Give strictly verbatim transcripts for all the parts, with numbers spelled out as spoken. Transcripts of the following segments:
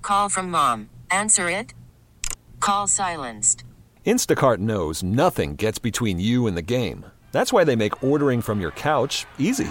Call from mom. Answer it. Call silenced. Instacart knows nothing gets between you and the game. That's why they make ordering from your couch easy.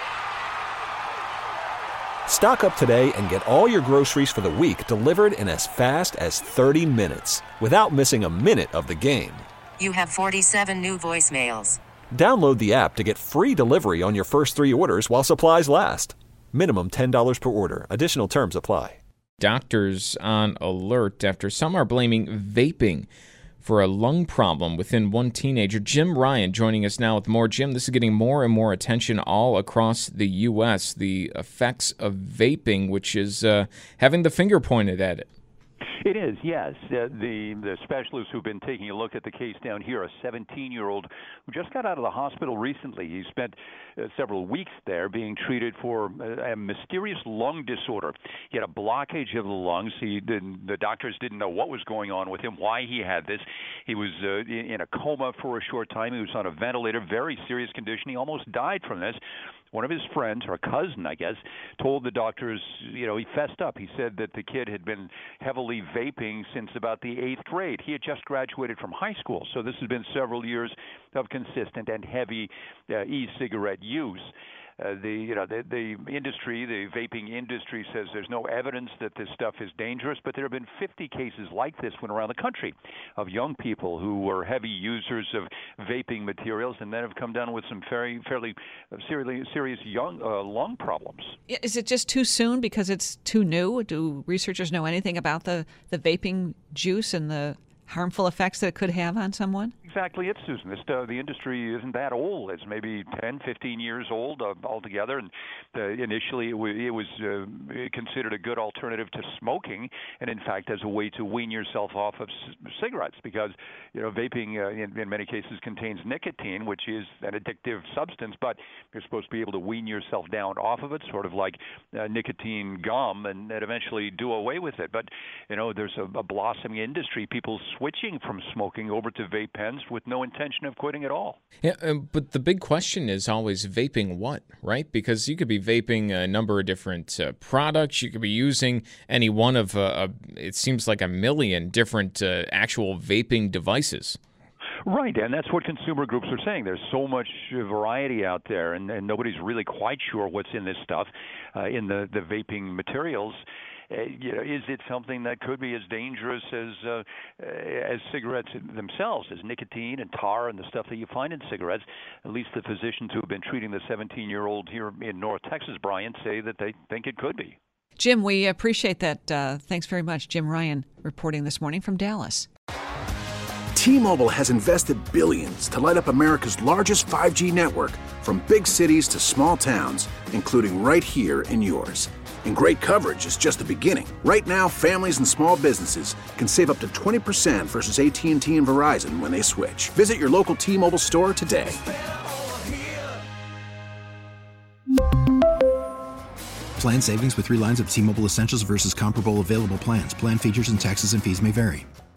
Stock up today and get all your groceries for the week delivered in as fast as thirty minutes without missing a minute of the game. You have forty-seven new voicemails. Download the app to get free delivery on your first three orders while supplies last. Minimum ten dollars per order. Additional terms apply. Doctors on alert after some are blaming vaping for a lung problem within one teenager. Jim Ryan joining us now with more. Jim, this is getting more and more attention all across the U S, the effects of vaping, which is uh, having the finger pointed at it. It is, yes. Uh, the the specialists who've been taking a look at the case down here, a seventeen-year-old who just got out of the hospital recently. He spent uh, several weeks there being treated for a, a mysterious lung disorder. He had a blockage of the lungs. He didn't, the doctors didn't know what was going on with him, why he had this. He was uh, in, in a coma for a short time. He was on a ventilator, very serious condition. He almost died from this. One of his friends, or a cousin, I guess, told the doctors, you know, he fessed up. He said that the kid had been heavily vaping since about the eighth grade. He had just graduated from high school, so this has been several years of consistent and heavy uh, e-cigarette use. Uh, the you know the, the industry, the vaping industry, says there's no evidence that this stuff is dangerous, but there have been fifty cases like this one around the country of young people who were heavy users of vaping materials and then have come down with some very fairly serious, serious young uh, lung problems. Is it just too soon because it's too new? Do researchers know anything about the, the vaping juice and the harmful effects that it could have on someone? Exactly it, Susan. This, uh, the industry isn't that old. It's maybe ten, fifteen years old uh, altogether. And uh, initially it, w- it was uh, considered a good alternative to smoking, and in fact as a way to wean yourself off of c- cigarettes because, you know, vaping uh, in, in many cases contains nicotine, which is an addictive substance, but you're supposed to be able to wean yourself down off of it, sort of like uh, nicotine gum, and, and eventually do away with it. But, you know, there's a, a blossoming industry, people switching from smoking over to vape pens with no intention of quitting at all. Yeah, uh, but the big question is always vaping what, right? Because you could be vaping a number of different uh, products. You could be using any one of, uh, a, it seems like a million different uh, actual vaping devices. Right, and that's what consumer groups are saying. There's so much variety out there, and, and nobody's really quite sure what's in this stuff, uh, in the, the vaping materials. Uh, you know, is it something that could be as dangerous as uh, as cigarettes themselves, as nicotine and tar and the stuff that you find in cigarettes? At least the physicians who have been treating the seventeen-year-old here in North Texas, Brian, say that they think it could be. Jim, we appreciate that. Uh, thanks very much. Jim Ryan reporting this morning from Dallas. T-Mobile has invested billions to light up America's largest five G network, from big cities to small towns, including right here in yours. And great coverage is just the beginning. Right now, families and small businesses can save up to twenty percent versus A T and T and Verizon when they switch. Visit your local T-Mobile store today. Plan savings with three lines of T-Mobile Essentials versus comparable available plans. Plan features and taxes and fees may vary.